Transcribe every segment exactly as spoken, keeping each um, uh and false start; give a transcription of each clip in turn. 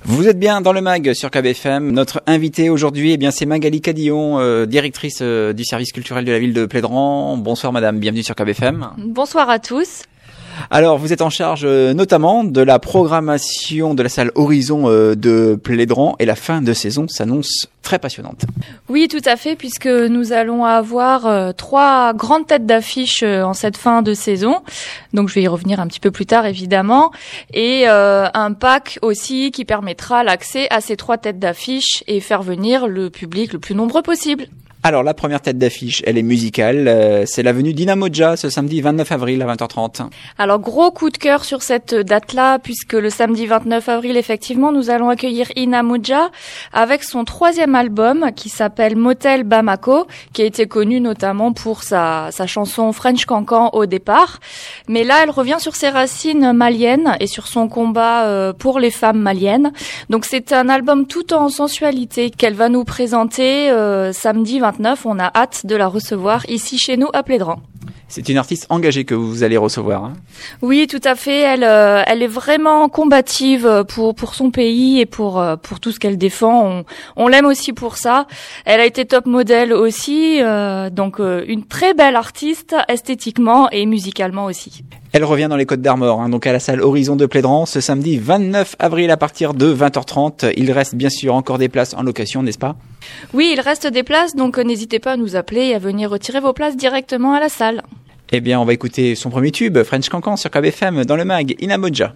Vous êtes bien dans le mag sur K B F M. Notre invitée aujourd'hui, eh bien, c'est Magali Cadillon, euh, directrice euh, du service culturel de la ville de Plédran. Bonsoir madame, bienvenue sur K B F M. Bonsoir à tous. Alors, vous êtes en charge euh, notamment de la programmation de la salle Horizon euh, de Plédran et la fin de saison s'annonce très passionnante. Oui, tout à fait, puisque nous allons avoir euh, trois grandes têtes d'affiche euh, en cette fin de saison. Donc, je vais y revenir un petit peu plus tard, évidemment. Et euh, un pack aussi qui permettra l'accès à ces trois têtes d'affiche et faire venir le public le plus nombreux possible. Alors, la première tête d'affiche, elle est musicale. Euh, c'est la venue d'Ina Modja ce samedi vingt-neuf avril à vingt heures trente. Alors, gros coup de cœur sur cette date-là, puisque le samedi vingt-neuf avril, effectivement, nous allons accueillir Ina Modja avec son troisième album qui s'appelle Motel Bamako, qui a été connu notamment pour sa, sa chanson French Cancan au départ. Mais là, elle revient sur ses racines maliennes et sur son combat euh, pour les femmes maliennes. Donc, c'est un album tout en sensualité qu'elle va nous présenter euh, samedi vingt-neuf. On a hâte de la recevoir ici chez nous à Plédran. C'est une artiste engagée que vous allez recevoir. Hein. Oui, tout à fait. Elle, euh, elle est vraiment combative pour pour son pays et pour euh, pour tout ce qu'elle défend. On, on l'aime aussi pour ça. Elle a été top modèle aussi, euh, donc euh, une très belle artiste esthétiquement et musicalement aussi. Elle revient dans les Côtes d'Armor, hein, donc à la salle Horizon de Plédran ce samedi vingt-neuf avril à partir de vingt heures trente. Il reste bien sûr encore des places en location, n'est-ce pas? Oui, il reste des places, donc euh, n'hésitez pas à nous appeler et à venir retirer vos places directement à la salle. Eh bien, on va écouter son premier tube, French Cancan sur K B F M dans le mag, Ina Modja.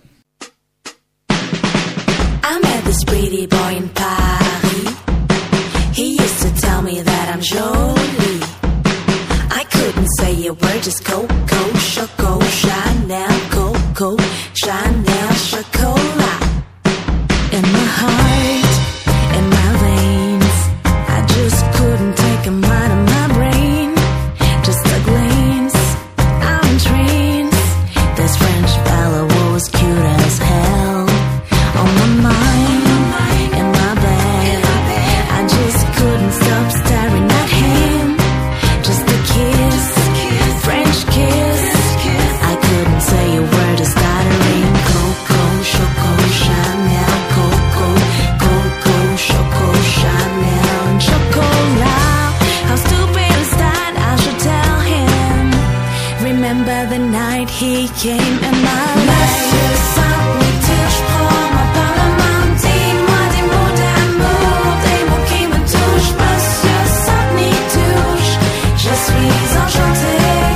I met this pretty boy in Paris. He used to tell me that I'm jolie. I couldn't say a word, just Coco, Choco, Chanel, Coco, Chanel, Chocolat. In my heart, in my veins, I just couldn't take him out of my brain. Just a glance, I'm in trance. This French fella was cute as hell. On my mind, in my bed, I just couldn't stop staring at him. Just a kiss, French kiss. I couldn't say a word, just stuttering. Coco, Choco, Chanel, Coco, Coco, Choco, Chanel, and Chocolat. How stupid is that? I should tell him. Remember the night he came in my life. Monsieur Saint-Louis, je prends ma par la main. Dis-moi des mots d'amour, des mots qui me touchent. Monsieur Saint-Louis touche, je suis enchantée.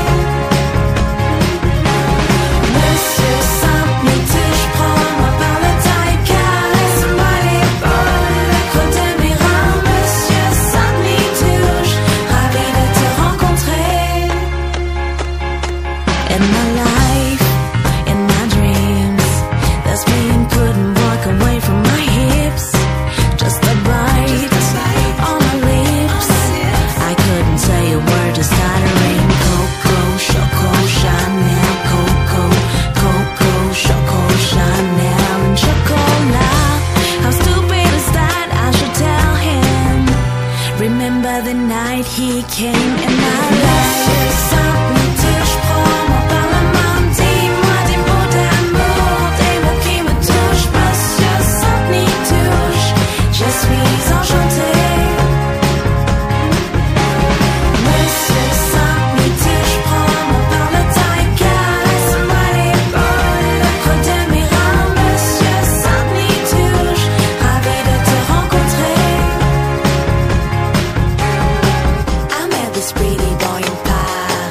Monsieur Saint-Louis, je prends ma par la taille, caresse-moi l'épaule, le creux de mes reins. Monsieur Saint-Louis touche, ravi de te rencontrer. In my life, in my dreams, this pain couldn't walk away from my hips. Just a bite on my lips. I couldn't say a word, just stuttering. Coco, Choco, Chanel, Coco, Coco, Choco, Chanel, and Chocolat. How stupid is that? I should tell him. Remember the night he came in my life. Simple, je prends ma par la main. Dis-moi des mots d'amour, des mots qui me touchent. Monsieur Saint-Denis touche, je suis enchantée. Monsieur Saint-Denis touche, prends ma par la taille, caresse-moi l'épaule, le creux de mes reins. Monsieur Saint-Denis touche, ravi de te rencontrer. I met this pretty boy in Paris.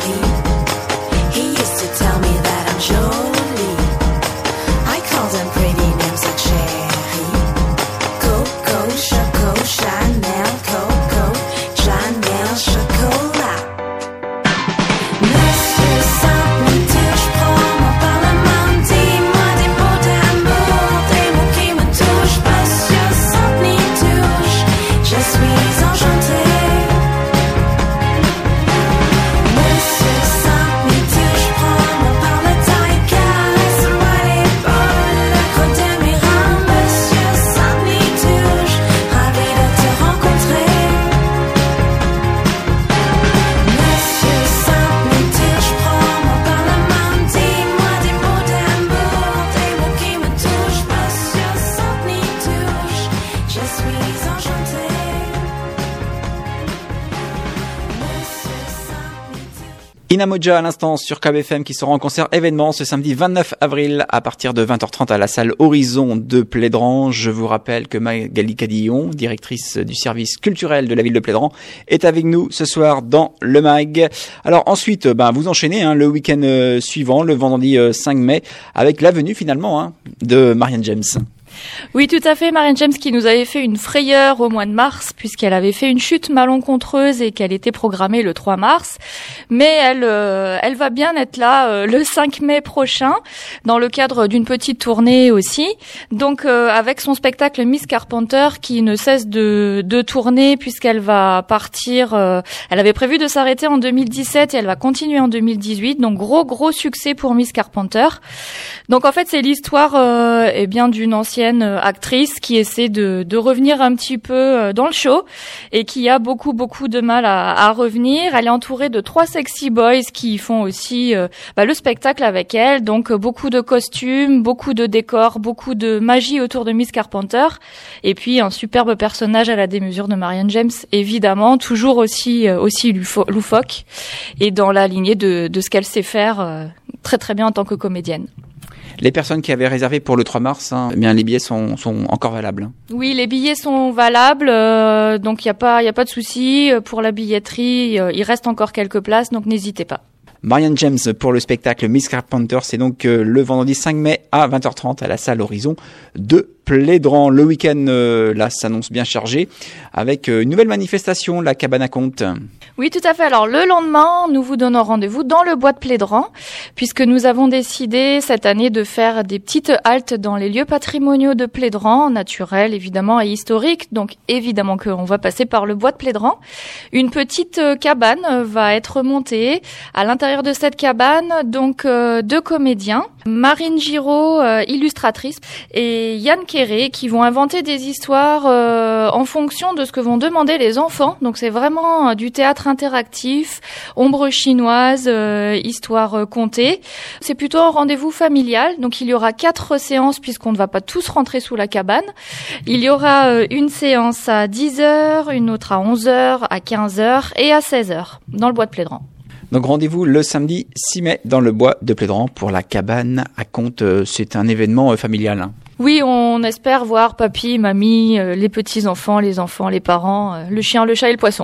Inamoja à l'instant sur K B F M qui sera en concert événement ce samedi vingt-neuf avril à partir de vingt heures trente à la salle Horizon de Plédran. Je vous rappelle que Magali Cadillon, directrice du service culturel de la ville de Plédran, est avec nous ce soir dans le mag. Alors ensuite, ben, vous enchaînez hein, le week-end euh, suivant, le vendredi euh, cinq mai, avec la venue finalement hein, de Marianne James. Oui, tout à fait. Marianne James qui nous avait fait une frayeur au mois de mars puisqu'elle avait fait une chute malencontreuse et qu'elle était programmée le trois mars. Mais elle, euh, elle va bien être là euh, le cinq mai prochain dans le cadre d'une petite tournée aussi. Donc euh, avec son spectacle Miss Carpenter qui ne cesse de, de tourner puisqu'elle va partir. Euh, elle avait prévu de s'arrêter en deux mille dix-sept et elle va continuer en deux mille dix-huit. Donc gros gros succès pour Miss Carpenter. Donc en fait c'est l'histoire euh, eh bien d'une ancienne actrice qui essaie de, de revenir un petit peu dans le show et qui a beaucoup beaucoup de mal à, à revenir. Elle est entourée de trois sexy boys qui font aussi euh, bah, le spectacle avec elle. Donc beaucoup de costumes, beaucoup de décors, beaucoup de magie autour de Miss Carpenter et puis un superbe personnage à la démesure de Marianne James, évidemment, toujours aussi euh, aussi loufoque et dans la lignée de, de ce qu'elle sait faire euh, très très bien en tant que comédienne. Les personnes qui avaient réservé pour le trois mars, hein, eh bien les billets sont, sont encore valables. Oui, les billets sont valables, euh, donc il y a pas, il y a pas de souci pour la billetterie. Euh, il reste encore quelques places, donc n'hésitez pas. Marianne James pour le spectacle Miss Carpenter, c'est donc euh, le vendredi cinq mai à vingt heures trente à la salle Horizon de Plédran. Le week-end euh, là s'annonce bien chargé avec euh, une nouvelle manifestation, la cabane à conte. Oui, tout à fait. Alors le lendemain, nous vous donnons rendez-vous dans le bois de Plédran, puisque nous avons décidé cette année de faire des petites haltes dans les lieux patrimoniaux de Plédran, naturels évidemment et historiques. Donc évidemment qu'on va passer par le bois de Plédran. Une petite cabane va être montée. À l'intérieur de cette cabane, donc euh, deux comédiens, Marine Giraud, euh, illustratrice, et Yann Kéré, qui vont inventer des histoires euh, en fonction de ce que vont demander les enfants. Donc c'est vraiment euh, du théâtre interactif, ombre chinoise, euh, histoire euh, contée. C'est plutôt un rendez-vous familial. Donc il y aura quatre séances puisqu'on ne va pas tous rentrer sous la cabane. Il y aura euh, une séance à dix heures, une autre à onze heures, à quinze heures et à seize heures dans le bois de Plédran. Donc rendez-vous le samedi six mai dans le bois de Plédran pour la cabane à conte. C'est un événement familial. Hein. Oui, on espère voir papy, mamie, euh, les petits-enfants, les enfants, les parents, euh, le chien, le chat et le poisson.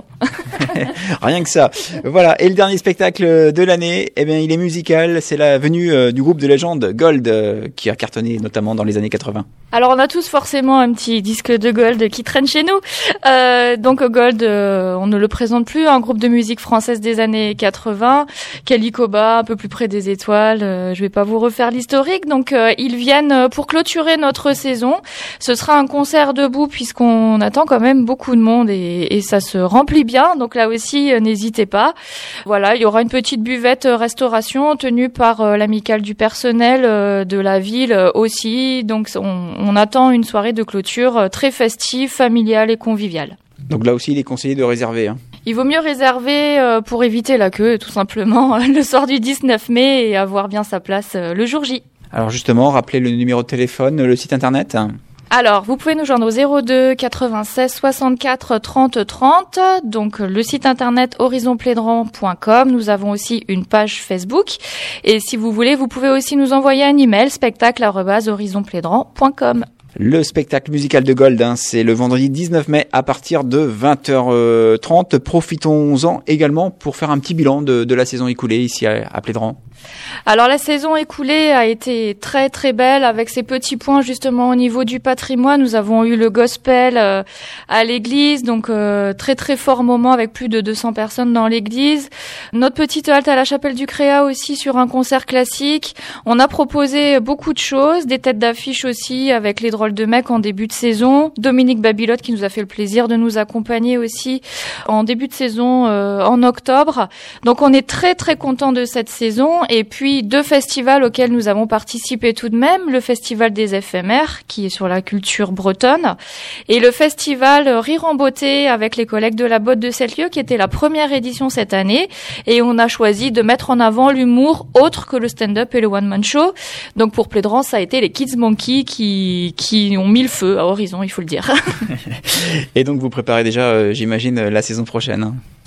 Rien que ça. Voilà. Et le dernier spectacle de l'année, eh bien, il est musical. C'est la venue euh, du groupe de légende Gold euh, qui a cartonné notamment dans les années quatre-vingts. Alors, on a tous forcément un petit disque de Gold qui traîne chez nous. Euh, donc, Gold, euh, on ne le présente plus, un groupe de musique française des années quatre-vingts. Calicoba, un peu plus près des étoiles. Euh, je vais pas vous refaire l'historique. Donc, euh, ils viennent pour clôturer notre saison. Ce sera un concert debout puisqu'on attend quand même beaucoup de monde et, et ça se remplit bien. Donc là aussi, euh, n'hésitez pas. Voilà, il y aura une petite buvette euh, restauration tenue par euh, l'amicale du personnel euh, de la ville euh, aussi. Donc on, on attend une soirée de clôture euh, très festive, familiale et conviviale. Donc là aussi, il est conseillé de réserver. Hein. Il vaut mieux réserver euh, pour éviter la queue, tout simplement, le soir du dix-neuf mai et avoir bien sa place euh, le jour J. Alors justement, rappelez le numéro de téléphone, le site internet. Alors, vous pouvez nous joindre au zéro deux quatre-vingt-seize soixante-quatre trente trente, donc le site internet horizon plédran point com. Nous avons aussi une page Facebook. Et si vous voulez, vous pouvez aussi nous envoyer un email, spectacle arobase horizon plédran point com. Le spectacle musical de Gold, hein, c'est le vendredi dix-neuf mai à partir de vingt heures trente. Profitons-en également pour faire un petit bilan de, de la saison écoulée ici à, à Plédran. Alors la saison écoulée a été très très belle avec ces petits points justement au niveau du patrimoine. Nous avons eu le gospel euh, à l'église, donc euh, très très fort moment avec plus de deux cents personnes dans l'église. Notre petite halte à la chapelle du Créa aussi sur un concert classique. On a proposé beaucoup de choses, des têtes d'affiche aussi avec les drôles de mecs en début de saison. Dominique Babilotte qui nous a fait le plaisir de nous accompagner aussi en début de saison euh, en octobre. Donc on est très très content de cette saison. Et puis deux festivals auxquels nous avons participé tout de même, le festival des éphémères qui est sur la culture bretonne et le festival Rire en beauté avec les collègues de la Botte de Sept-Lieux qui était la première édition cette année et on a choisi de mettre en avant l'humour autre que le stand-up et le one-man show. Donc pour Plédran, ça a été les Kids Monkey qui, qui ont mis le feu à Horizon, il faut le dire. Et donc vous préparez déjà, euh, j'imagine, la saison prochaine.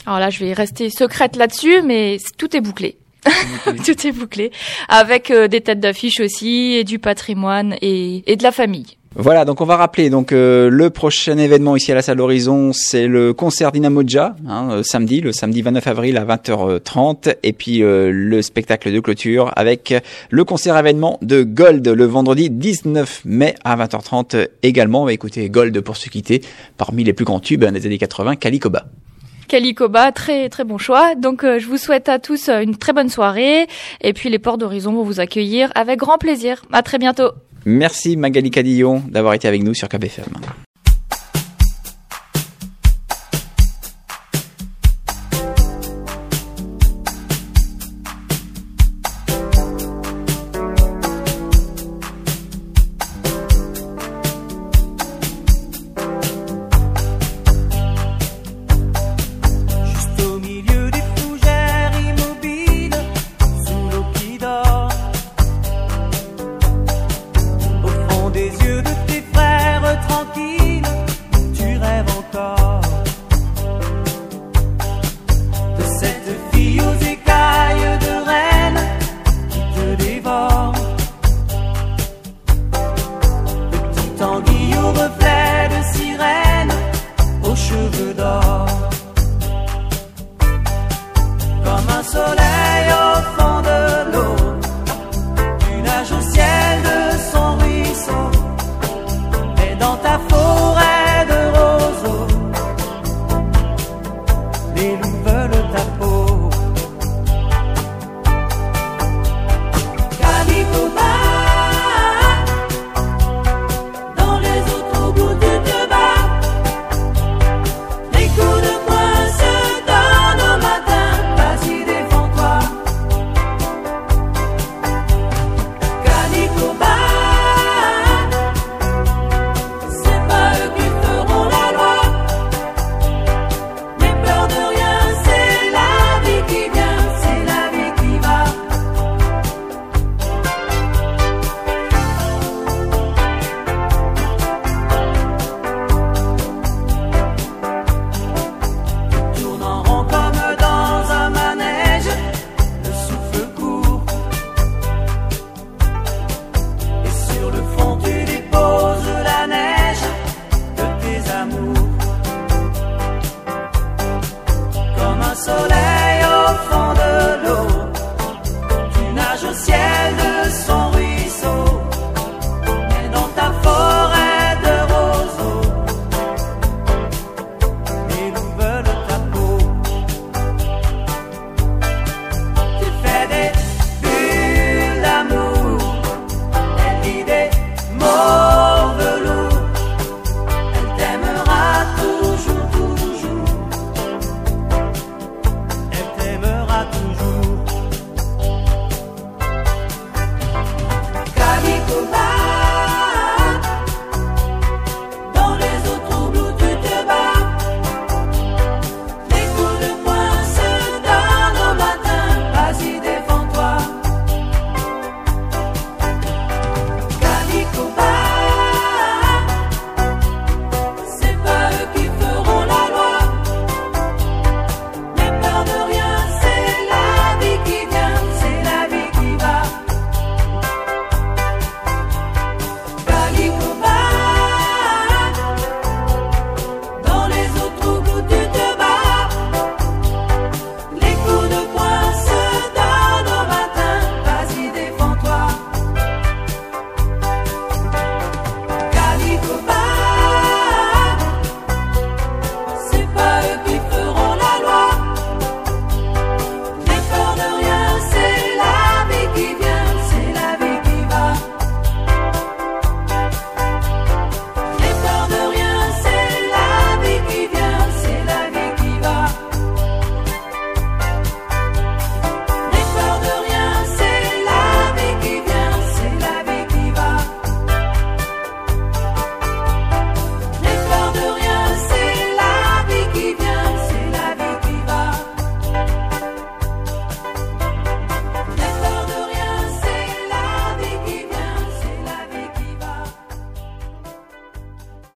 Alors là, je vais rester secrète là-dessus, mais tout est bouclé. Tout est bouclé. Avec euh, des têtes d'affiche aussi, et du patrimoine et, et de la famille. Voilà, donc on va rappeler donc euh, le prochain événement ici à la salle Horizon, c'est le concert d'Ina Modja, hein, euh, samedi, le samedi vingt-neuf avril à vingt heures trente, et puis euh, le spectacle de clôture avec le concert événement de Gold le vendredi dix-neuf mai à vingt heures trente également. On va écouter Gold pour se quitter parmi les plus grands tubes des années quatre-vingts, Kalikoba. Kalikoba, très très bon choix. Donc euh, je vous souhaite à tous une très bonne soirée, et puis les portes d'Horizon vont vous accueillir avec grand plaisir. À très bientôt. Merci Magali Cadillon d'avoir été avec nous sur K B F M. Tanguy au reflet.